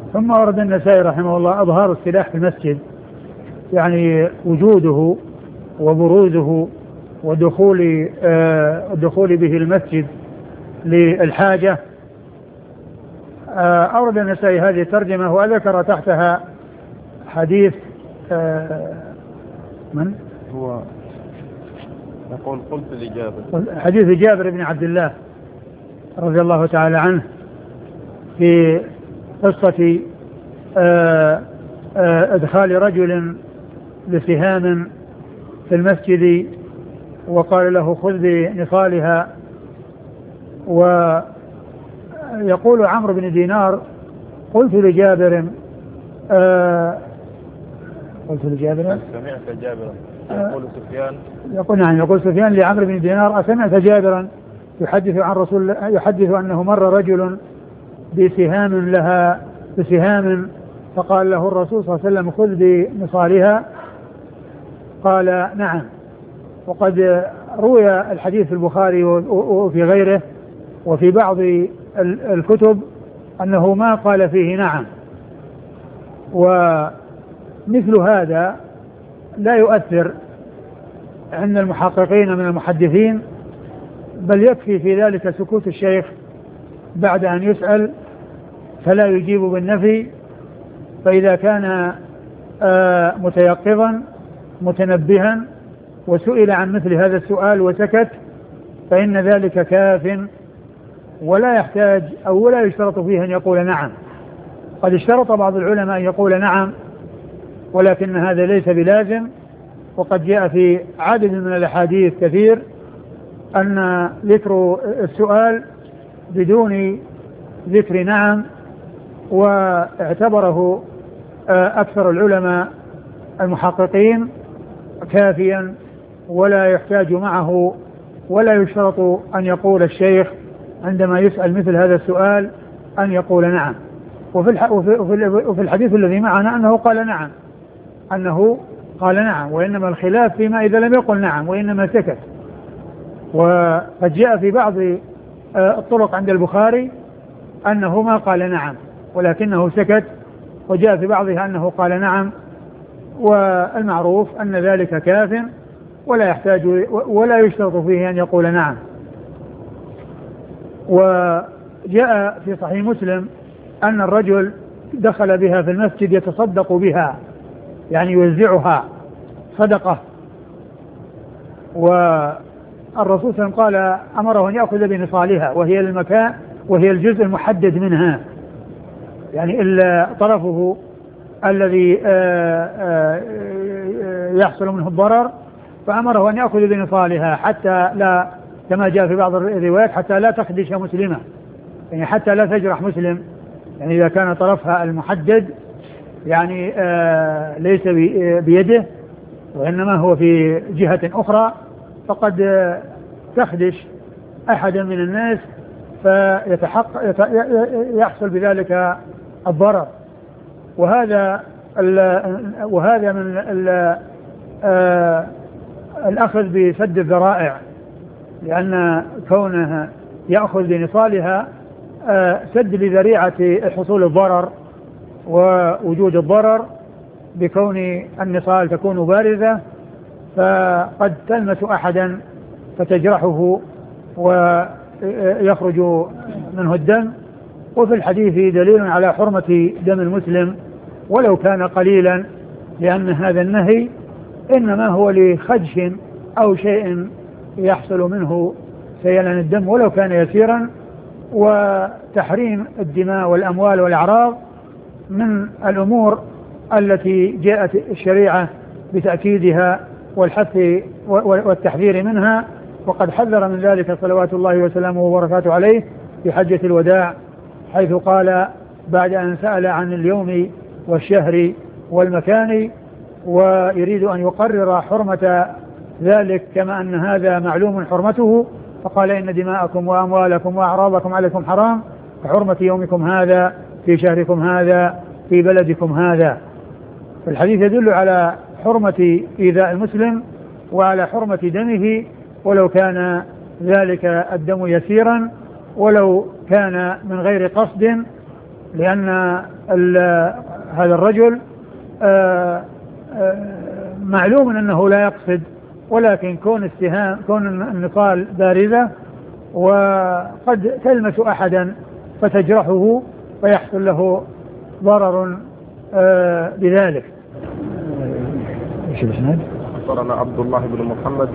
ثم ورد النسائي رحمه الله إظهار السلاح في المسجد، يعني وجوده وبروزه ودخول به المسجد للحاجة. أورد النسائي هذه الترجمة وذكر تحتها حديث من هو يقول قلت لجابر، حديث جابر بن عبد الله رضي الله تعالى عنه في قصة إدخال رجل بسهام في المسجد وقال له خذ بنصالها. ويقول عمرو بن دينار قلت لجابر سمعت جابرا يقول سفيان، يقول سفيان لعمرو بن دينار أسمعت جابرا يحدث عن رسول الله يحدث أنه مر رجل بسهام فقال له الرسول صلى الله عليه وسلم خذ بنصالها، قال نعم. وقد روي الحديث في البخاري وفي غيره وفي بعض الكتب أنه ما قال فيه نعم، ومثل هذا لا يؤثر عند المحققين من المحدثين، بل يكفي في ذلك سكوت الشيخ بعد أن يسأل فلا يجيب بالنفي. فإذا كان متيقظا متنبها وسئل عن مثل هذا السؤال وسكت فإن ذلك كاف، ولا يحتاج أو ولا يشترط فيه أن يقول نعم. قد اشترط بعض العلماء أن يقول نعم ولكن هذا ليس بلازم، وقد جاء في عدد من الأحاديث كثير أن ذكر السؤال بدون ذكر نعم، واعتبره أكثر العلماء المحققين كافيا ولا يحتاج معه ولا يشترط أن يقول الشيخ عندما يسأل مثل هذا السؤال أن يقول نعم. وفي الحديث الذي معنا أنه قال نعم، وإنما الخلاف فيما إذا لم يقل نعم وإنما سكت. وقد جاء في بعض الطرق عند البخاري أنه ما قال نعم ولكنه سكت، وجاء في بعضها أنه قال نعم، والمعروف أن ذلك كاف ولا يحتاج ولا يشترط فيه أن يقول نعم. وجاء في صحيح مسلم أن الرجل دخل بها في المسجد يتصدق بها، يعني يوزعها صدقة، والرسول صلى الله عليه وسلم قال أمره أن يأخذ بنصالها وهي المكان وهي الجزء المحدد منها، يعني إلا طرفه الذي يحصل منه الضرر، فأمره أن يأخذ بنصالها حتى لا، كما جاء في بعض الروايات، حتى لا تخدش مسلمة، يعني حتى لا تجرح مسلم، يعني إذا كان طرفها المحدد يعني ليس بيده وإنما هو في جهة أخرى فقد تخدش أحدا من الناس فيحصل بذلك الضرر. وهذا من الأخذ بسد الذرائع، لأن كونه يأخذ بنصالها سد لذريعة حصول الضرر ووجود الضرر، بكون النصال تكون بارزة فقد تلمس أحدا فتجرحه ويخرج منه الدم. وفي الحديث دليل على حرمة دم المسلم ولو كان قليلا، لأن هذا النهي إنما هو لخدش أو شيء يحصل منه سيلان الدم ولو كان يسيرا. وتحريم الدماء والأموال والأعراض من الأمور التي جاءت الشريعة بتأكيدها والحث والتحذير منها، وقد حذر من ذلك صلوات الله وسلامه وبركاته عليه في حجة الوداع، حيث قال بعد أن سأل عن اليوم والشهر والمكان ويريد أن يقرر حرمة ذلك كما أن هذا معلوم حرمته، فقال إن دماءكم وأموالكم وأعراضكم عليكم حرام كحرمة يومكم هذا في شهركم هذا في بلدكم هذا. فالحديث يدل على حرمة إيذاء المسلم وعلى حرمة دمه ولو كان ذلك الدم يسيرا ولو كان من غير قصد، لأن هذا الرجل معلوم أنه لا يقصد، ولكن كون النصال بارزة وقد تلمس أحدا فتجرحه فيحصل له ضرر بذلك. أخبرنا عبد الله بن محمد